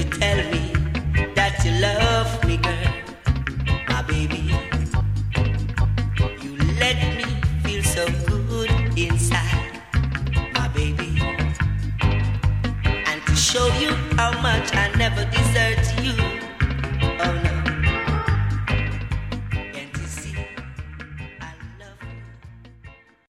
tell me that you love me, girl, my baby. You let me feel so good inside, my baby. And to show you how much I